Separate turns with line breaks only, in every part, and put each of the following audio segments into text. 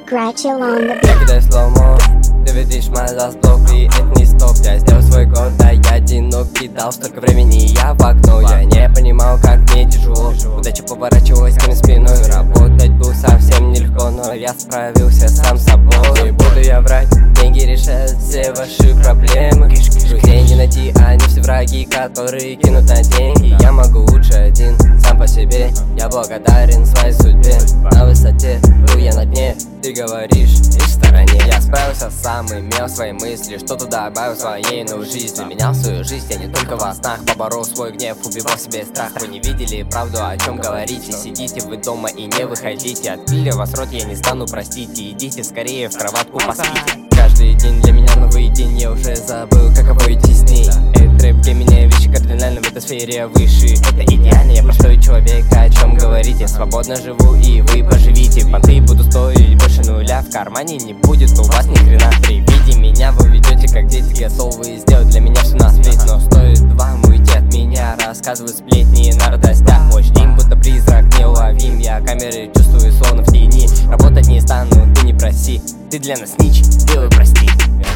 Gratchel on the beat.
Я кидаю слоумо, ты видишь мой ластблок, и это не стоп. Я сделал свой год, да я одинокий, дал столько времени, я в окно. Я не понимал, как мне тяжело, удача поворачивалась ко мне спиной. Работать было совсем нелегко, но я справился сам с собой. Не буду я врать, деньги решают все ваши проблемы. Друзей не найти, они все враги, которые кинут на деньги. Я могу лучше один, сам по себе, я благодарен своей судьбе. На высоте, был я на дне, ты говоришь, и в стороне. Я справился сам, имел свои мысли, что-то добавил своей новой жизни. Менял свою жизнь, я не только во снах, поборол свой гнев, убивал себе страх. Вы не видели правду, о чем говорите, сидите вы дома и не выходите. Открыли вас рот, я не стану, простите, идите скорее в кроватку поспите. Каждый день для меня новый день, я уже забыл, каково идти с ней. Этот рэп для меня вещь кардинально в этой сфере выше. Это идеально, я простой человек, о чем говорите. Свободно живу и вы поживите. Понты буду стоить больше нуля, в кармане не будет у вас ни хрена. При виде меня вы ведете как дети, готовы сделать для меня все на свете. Но стоит вам уйти от меня, рассказываю сплетни на радостях. Мой штим будто призрак неуловим, я камеры чувствую словно в тени. Работать не стану, ты не проси, ты для нас нич, делай прости.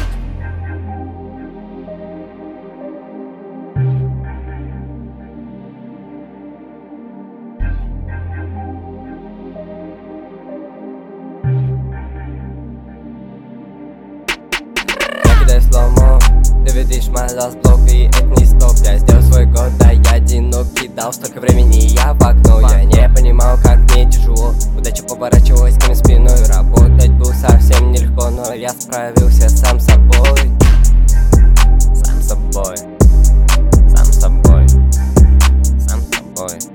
Слоумо, ты видишь мой ластблок, и это не стоп. Я сделал свой год, да я одинокий, дал столько времени, я в окно. Я не понимал, как мне тяжело, удача поворачивалась ко мне спиной. Работать было совсем нелегко, но я справился сам с собой. Сам с собой, сам с собой, сам с собой.